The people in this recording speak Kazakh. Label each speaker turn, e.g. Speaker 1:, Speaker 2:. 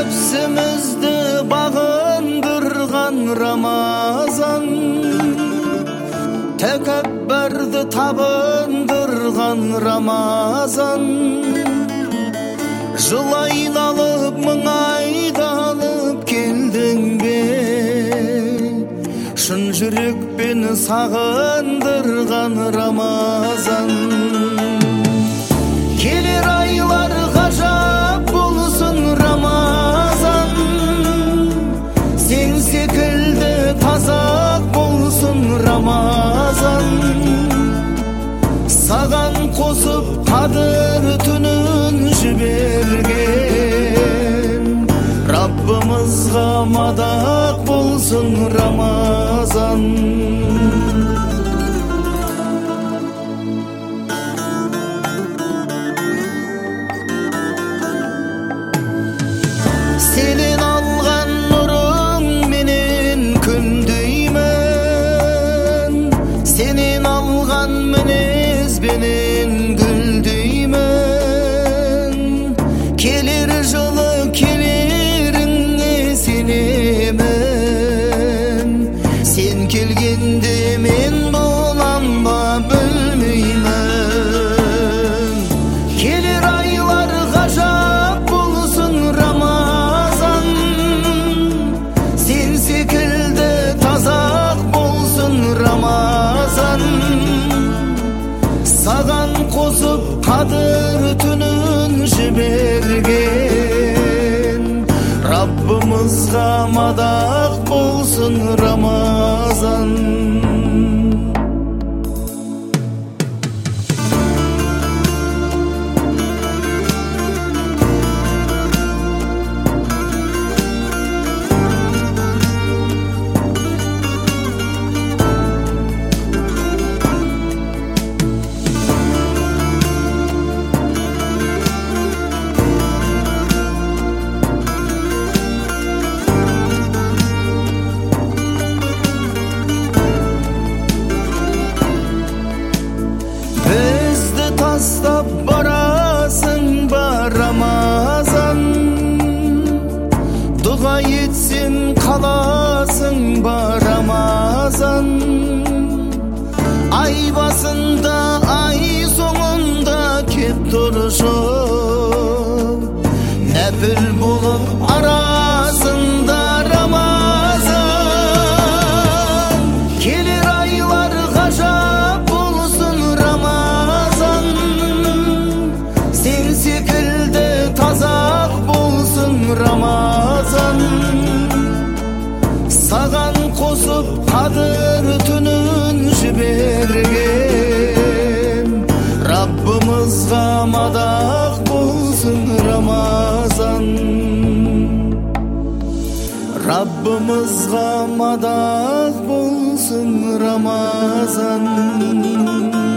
Speaker 1: нәпсімізді бағындырған Рамазан, тәкәббәрді табындырған Рамазан, жыл айналып мың айдалып келдің бе, шын жүрекпен сағындырған Рамазан. Келер айлар ғажап болсын Рамазан, сен секілді тазақ болсын Рамазан, саған қосып қадір түнін жіберген Раббымызға мадақ болсын Рамазан. Сенен алған нұрың менен күндеймін, сенен алған мінезбенен гүлдеймін. Келер жылы келеріңе сенемін, сен келгенде мен болам ба білмеймін. Келер айлар ғажап болсын Рамазан, сен секілді тазақ болсын Рамазан, саған қосып қадір түнін жіберген Раббымызға мадақ болсын Рамазан. Бізді тастап барасың ба Рамазан, дұға етсең қаласың ба Рамазан. Ай басында ай соңында кеп тұршы, нәпіл болып арасында Рамазан. Келер айлар ғажап болсын Рамазан, сен секілді тазақ болсын Рамазан, саған қосып қадір түнін жіберген Раббымызға мадақ болсын Рамазан. Раббымызға мадақ болсын Рамазан.